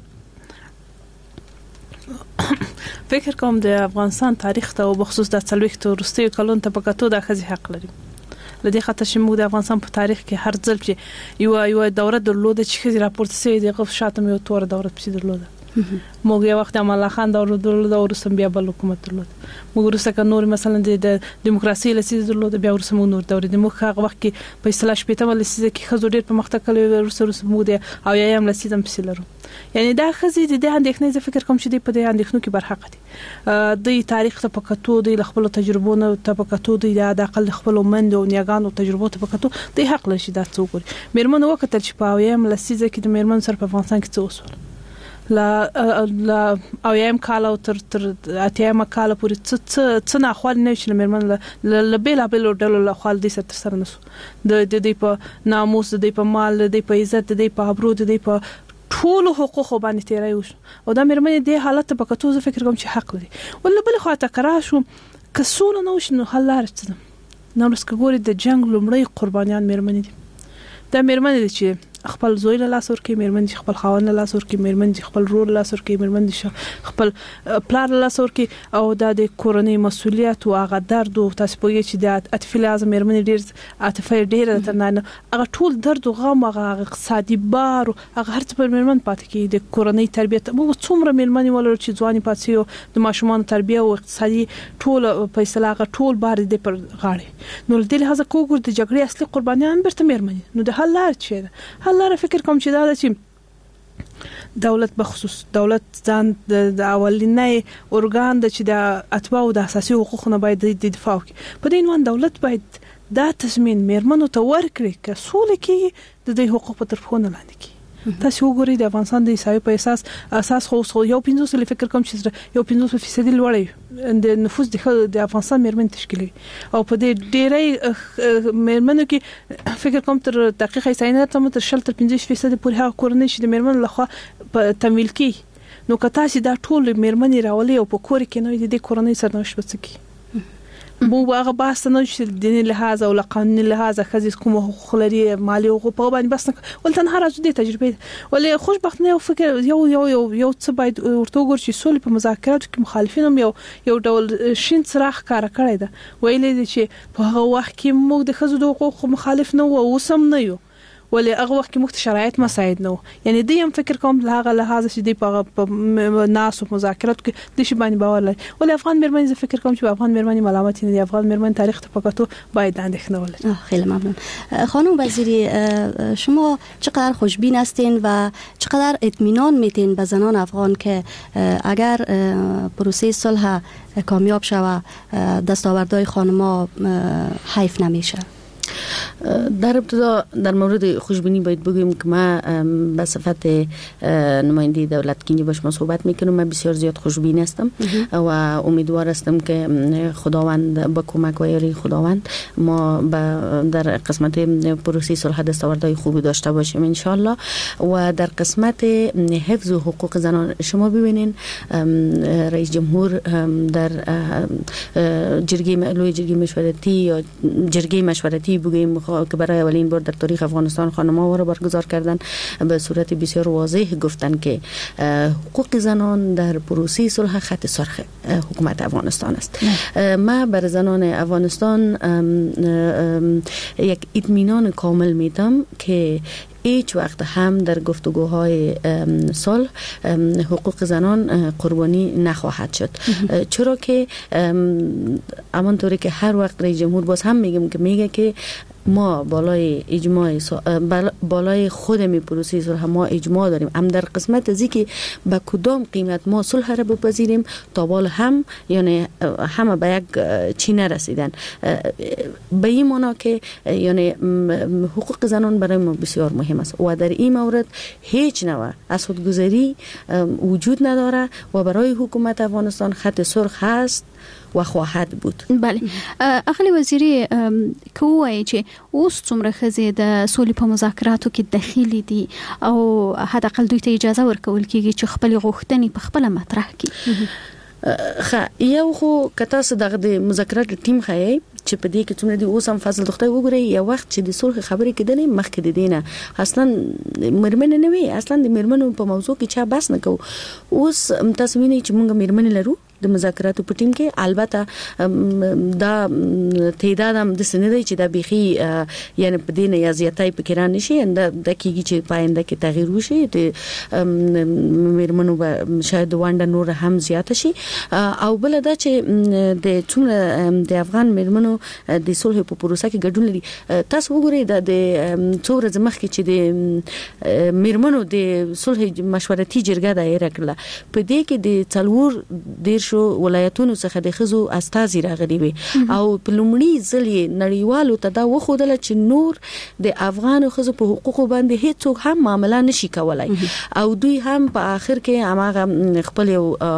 فکر کوم د افغانستان تاریخ ته او بخصوص د 40 وروستیو کلونو ته په کتو د ښځې حق لري. لدې خاطر چې موږ د افغانستان په تاریخ کې هر ځل چې یو دوره درلوده چې ښځې راپورته شوې د غف شاتم یو تور دوره پسې درلوده. موږ یو وخت امان الله خان دوره درلوده او وروسته بیا بل حکومت درلود. موږ وروسته که نور مثلا د دیموکراسي لسیزه درلوده بیا وروسته موږ نور دوره د موږ هغه وخت کې په اصطلاح شپېتمه لسیزه کې ښځو ډېر پرمختګ کړی وروسته موږ د او یایم لسیزه هم پسې لرو. یعنی دا ښځې د اندېښنې زه فکر کوم چې د په دې اندېښنو کې برحق دي. د تاریخ ته په کتو د خپل تجربو نه ته په کتو د اقل خپل مند او نیاګانو تجربو ته په کتو د حق لري چې دا څه وکړي. میرمن وکړه چې په یایم لسیزه کې د میرمن سره په افغانستان کې څه وسول لا او یم کال او تر اتیم کال پورې څه نه خپل نه شي میرمن ل بیل ډول له خپل د سر نسو د دې په ناموس د دې په مال د دې په عزت د دې په ابرو د دې په ټول حقوق باندې تیرای وش او دا میرمن دې حالت په کتو زه فکر کوم چې حق لري. ول بل خو ته کرا شو کسول نو شنو حل لرته نو لسک ګوري د جنگ لومړی قربانیان میرمن دي. دا میرمن دي چې خپل زوی له لاس ورکې، میرمن دي خپل خاوند له لاس ورکې، میرمن دي خپل رور له لاس ورکې، میرمن دي خپل پلار له لاس ورکې او دا د کورنۍ مسؤلیت او هغه درد او تاسو پوهیږئ چې د عاطفي لازم میرمن ډیر عاطفه ډیر ترنه هغه ټول درد او غم هغه اقتصادي بار هغه هر څه پر میرمن پاتې کې د کورنۍ تربیت مو څومره میرمن ولر چې ځواني پاتې او د ماشومان تربیه او اقتصادي ټول فیصله هغه ټول بار دې پر غاړه. نو د دې هغه کوګور د جګړې اصلي قربانیان برته میرمن. نو د حل لار چیرې الله فکر کوم چې دا چې دولت بخصوص دولت ځان د اولینې اورګان د چې د اتباع او د اساسي حقوقو نه باید د دفاع وکړي. په دې نوان دولت باید دا تضمین میرمنو ته ورکړي چې سولې کې د دې حقوق په طرفونه لاندې کی. تاسو وګورئ د افغانستان د حسابي په اساس خو یو 15 فکر کوم چې یو 15% لوړی د نفوس د افغانستان میرمن تشکیلي او په دې ډېرې میرمنو کې فکر کوم تر دقیق حسابینه تر 15% پورې هغه کورنۍ چې د میرمن لخوا په تمویل کی. نو که تاسو دا ټول میرمنې راولي او په کور کې نو د کورنۍ سرنوشت وڅکي مو هغه بحث نه چې د دیني لحاظ او قانوني لحاظ خزي کوم حقوق لري مالی حقوق په باندې بس ولته نه راځي د تجربه ولې خوشبختانه یو فکر یو څه باید ورته ګور چې سولې په مذاکراتو کې مخالفین هم یو ډول شین څراغ کار کړی دا ویلې چې په هغه وخت کې موږ د خزو د حقوق مخالف نه وو اوسم نه یو ولې هغه وخت کې مخ شرایط مساعد نه یعنی دې هم فکر کوم هغه لحاظ چې دی په ناس او مذاکرات کې د شی باندې باور لري. ولې افغان میرمن زه فکر کوم چې افغان میرمن ملامت نه دي. افغان میرمن تاریخ ته پکاتو باید اندېښنه ولري.
خیلی ممنون. خانم وزیری شما چقدر خوشبین هستین و چقدر اطمینان میتین به زنان افغان که اگر پروسه صلح کامیاب شود دستاوردهای خانم‌ها حیف نمیشه؟
در ابتدا در مورد خوشبینی باید بگویم که ما به صفت نماینده دولت که با شما صحبت میکنم من بسیار زیاد خوشبین هستم و امیدوار هستم که خداوند با کمک و یاری خداوند ما در قسمت پروسه صلح دستاوردهای خوبی داشته باشیم ان شاء الله. و در قسمت حفظ حقوق زنان شما ببینین رئیس جمهور در جرگه مشورتی یا جرگه مشورتی بگوییم که برای اولین بار در تاریخ افغانستان خانم‌ها را برگزار کردن به صورت بسیار واضح گفتن که حقوق زنان در پروسه صلح خط سرخ حکومت افغانستان است. ما بر زنان افغانستان یک اطمینان کامل میدم که هیچ وقت هم در گفتگوهای صلح حقوق زنان قربانی نخواهد شد. چرا که همانطوری که هر وقت رئیس جمهور باز هم میگه که ما بالای اجماع بالای خودمی پروسه صلح ما اجماع داریم، هم در قسمت از که به کدام قیمت ما صلح را بپذیریم تا بال هم یعنی همه به یک چی نرسیدن. به این معنا که یعنی حقوق زنان برای ما بسیار مهم است و در این مورد هیچ نوع از خودگذری وجود نداره و برای حکومت افغانستان خط سرخ هست و خواهد بود.
بله اغلی وزیری که وایي چې اوس څومره ښځې د سولې په مذاکراتو کې دخیلې دي او حداقل دوی ته اجازه ورکول کیږي چې خپل غوښتنې په خپل مطرح کړي.
یو خو کته صدغه د مذاکرات ټیم خایي چې په دې کې څومره دی اوس هم فضل د خدای وګوري یو وخت چې د صلح خبرې کېدلې مخکې د دینه اصلا مرمن نه وي، اصلا د مرمنو په موضوع کې چا بحث نه کو. اوس تاسو وینئ چې موږ مرمن لرو د مذاکراتو په ټیم کې، البته دا تعداد هم د سند دی چې د بيخي یعنی په دینه یا زیاتای په کېران نشي انده د کېږي چې پاینده کې تغییر وشي د مرمنو شاید وانډه نور هم زیات شي. او بل دا چې د څومره د افغان مرمنو د صلح په پروسه کې ګډون لري. تاسو وګورئ د څومره ځمخ کې چې د مرمنو د صلح مشورتي جرګه دایره کړله په دې کې د څلور ډیر شو ولایتونو څخه د خزو استازي راغلي وي او په لومړي ځل نړیوالو ته دا وښودل چې نور د افغان خزو په حقوقو باندې هیڅ هم معاملې نشي کولای او دوی هم په اخر کې هغه خپل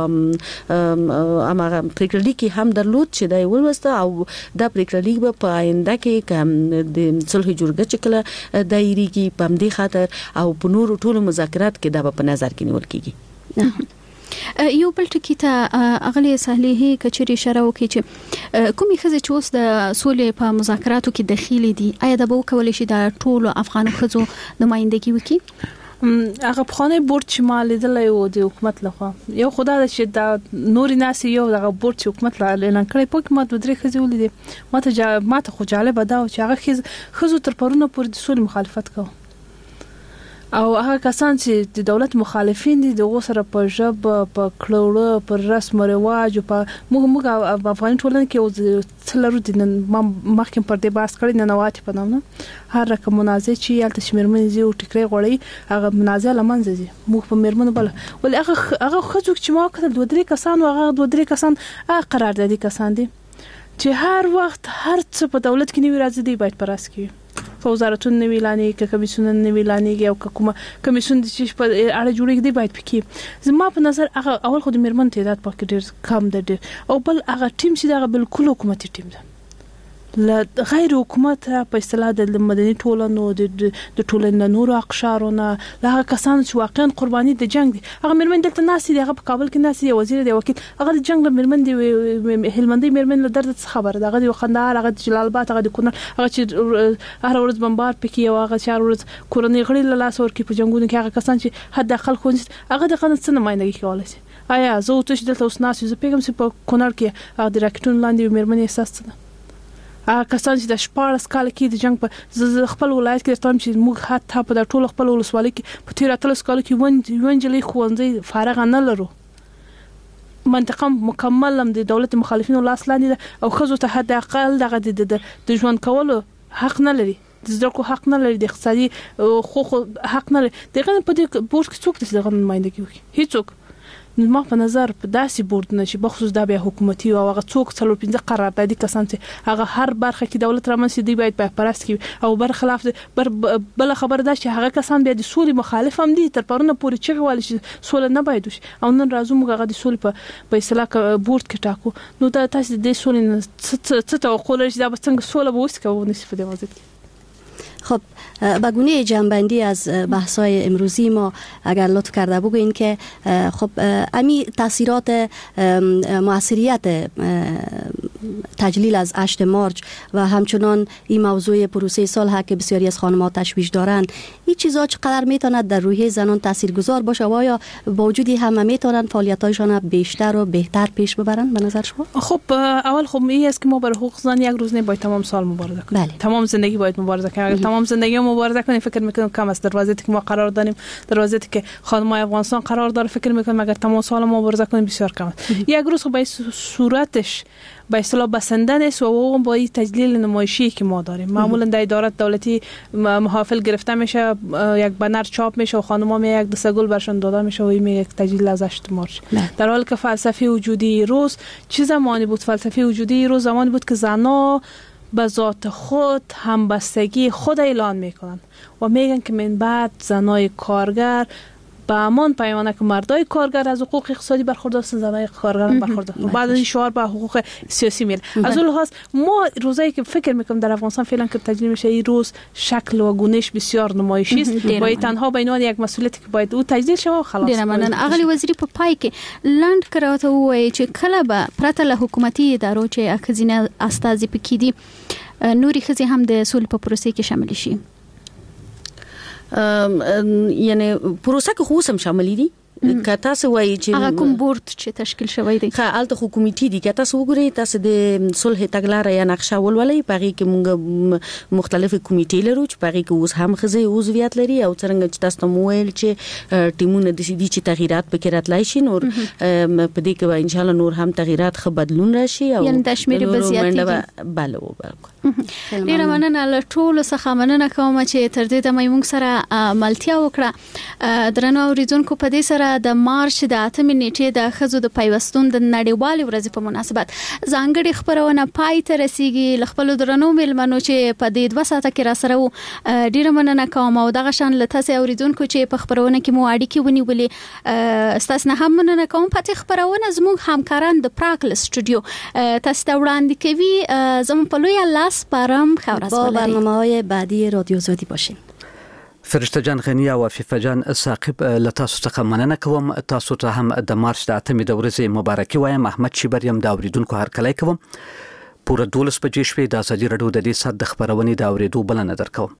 هغه پریکړه کې هم درلود چې دا ولوسته او دا پریکړه په آینده کې د صلح جرګه چې کله دایریږي په دې خاطر او په نور ټولو مذاکرات کې دا په نظر کې نیول کیږي.
یو بل ټکی ته اغلی صالحي کچري اشاره وکړي چې کومي خزه چې اوس د سولې په مذاکراتو کې دخیلې دي آیا د به کولای شي د ټولو افغان خزو نمائندګي وکړي؟
هغه بخونه بورډ چې مال لیدلای او د حکومت لخوا یو خدای چې د نور ناس یو د بورډ چې حکومت اعلان کړی په حکومت د درې خزي ولیدي ماته خو جالب دا چې هغه خزو تر پرونه پورې د سولې مخالفت کوي او هغه کسان چې د دولت مخالفین دي دغه سره په ژب په کلوړه په رسم او رواج په موږ افغان ټولنه کې څلورو دي مخکې پر دې باس کړی نه نواتې په نامه هر رقم منازع چې یالته شمرمن زی او ټکري غوړی هغه منازع لمنځه زی موږ په مرمن بل ول هغه خځو چې ما کتل دوه درې کسان او هغه دوه درې کسان قراردادي کسان دي چې هر وخت هر څه په دولت کې نیو راځي دی باید پراس کی په وزارتونو نیو اعلان کې کمیسیون نیو اعلان کې او کومه کمیسیون چې په اړه جوړېږي دی باید پکې زما په نظر هغه اول خو د مرمن تعداد پکې ډېر کم دی او بل هغه ټیم چې دا بالکل حکومتي ټیم دی ل غیر حکومت په اصطلاح د مدني ټولنو د ټولنې نورو اقشارونه له کسانو چې واقعا قرباني د جنگ دي هغه مرمن دلته ناس دي هغه په کابل کې ناس دي وزیر دی وکیل هغه د جنگ مرمن دي هلمندي مرمن له درد خبره هغه د خندهار هغه د جلال آباد هغه د کونړ هغه چې هر ورځ بمبار پکې او هغه چې هر ورځ کورنۍ غړي له لاس ورکې په جنگونو کې هغه کسان چې حد اقل خو هغه د قانون څخه نمائندګي کولای شي. آیا زه او تاسو دلته اوس ناس یو پیغام چې په کونړ کې هغه د راکټون لاندې مرمن احساس څه کسان چې د شپارس کال کې د جنگ په خپل ولایت کې تم چې موږ حتی په د ټولو خپل ولسوالۍ کې په 13 کال کې ونجلې خوندې فارغ نه لرو منطقه مکمل هم د دولت مخالفینو لاس لاندې او خزو ته حد اقل دغه د ژوند کولو حق نه لري د زړه حق نه لري د اقتصادي خو حق نه لري دغه په دې بورډ کې څوک دغه نمائندګي کوي هیڅوک ما په نظر په داسې بورډ نه چې بخصوص د بیا حکومتي او هغه څوک څلور 15 قراردادي کسان چې هغه هر برخه کې دولت رامنځته دی باید په پرست کې او برخلاف بل خبر ده چې هغه کسان بیا د سولې مخالف هم دي تر پرونه پورې چې غواړي چې سولې نه باید وشي او نن راځو موږ هغه د سولې په اصطلاح بورډ کې ټاکو نو دا تاسو د سولې څه توقع لرئ چې دا به څنګه سولې به وسکه و نصف دی وځي.
خب به گونه جنبندی از بحث‌های امروزی ما اگر لطف کرده بگوین که خب امی تاثیرات موثریت تجلیل از 8 مارچ و همچنان این موضوع پروسه صلح که بسیاری از خانم‌ها تشویش دارند این چیزا چقدر میتواند در روحیه زنان تاثیرگذار باشه و آیا با وجودی همه میتونن فعالیت‌هایشان بیشتر و بهتر پیش ببرن به نظر شما؟
خب اول خب این است که ما برای حقوق زن یک روز نباید تمام سال مبارزه کنیم. تمام زندگی باید مبارزه کنیم. تمام تمام زندگی مبارزه کنیم، فکر میکنم کم است. در وضعیتی که ما قرار داریم، در وضعیتی که خانم‌های افغانستان قرار داره، فکر میکنم اگر تمام سال مبارزه کنیم بسیار کم است. یک روز به صورتش به اصطلاح بسنده نیست و اون با این تجلیل نمایشی که ما داریم. معمولا در ادارات دولتی محافل گرفته میشه، یک بنر چاپ میشه و خانم‌ها می یک دسته گل برشون داده میشه و این یک تجلیل از 8 مارچ. در حالی که فلسفه وجودی روز چه زمانی بود؟ فلسفه وجودی روز زمانی بود که زنها به ذات خود همبستگی خود اعلان میکنن و میگن که من بعد زنای کارگر با امان پیمانه که مردای کارگر از حقوق اقتصادی برخوردار هستند، زنای کارگر برخوردار. بعد از این شعار به حقوق سیاسی میل. از اون لحاظ ما روزایی که فکر میکنم در افغانستان فعلا که تجلیل میشه، این روز شکل و گونهش بسیار نمایشی است و این تنها به عنوان یک مسئولیتی که باید او تجلیل شود و خلاص.
ممنون. اغلی وزیری په پای کې لاند کراته وایي چې کله به پرته له حکومتي ادارو چې ښځینه استازي پکې دي، نوري ښځې هم د سولې په پروسې کې شامل شي.
یعنی پروسه که خو هم شامل دي. که تاسو وایي چې
هغه کوم بورډ چې تشکیل شوی دی،
خالته حکومتي دي، که تاسو وګورئ تاسو د صلح تګلارې یا نقشه ولولئ، پغې کې موږ مختلفه کمیټې لرو چې پغې کې اوس هم خزه عضویت لري او څنګه چې تاسو مویل چې ټیمونه د سې دي چې تغیرات پکې راتلای شي، نور په دې کې ان شاء الله نور هم تغیرات خو بدلون راشي او
یعنی د شمیرې بزیاتي
بله.
ډیره مننه. له ټولو څخه مننه کوم چې تر دې د موږ سره ملتیا وکړه. درنو اوریدونکو، په دې سره د مارچ د 8 نیټې د ښځو د پیوستون د نړیوالې ورځې په مناسبت ځانګړي خبرونه پای ته رسیږي. له خپلو درنو مېلمنو چې په دې 2 ساعته کې را سره وو ډیره مننه کوم او دغه شان له تاسو اوریدونکو چې په خبرونه کې مو اړیکې ونیولې، تاسو نه هم مننه کوم. پاتې خبرونه زموږ همکاران د پراکل استودیو تاسو ته وړاندې کوي. زموږ په لوی لاس پرم خبرس
با برنامه‌های بعدی رادیو آزادی باشین.
فرشته جان غنی او عفیفه جان ثاقب لتاسو څخه مننه کوم. تاسو ته هم د مارچ د 8 د ورځې مبارکي وایم. احمد شیبر یم د اوریدونکو هر کله کوم. پوره 12 بجې شپې د ازادي رادیو د دې صد خبرونه د اوریدو بلنه درکوم.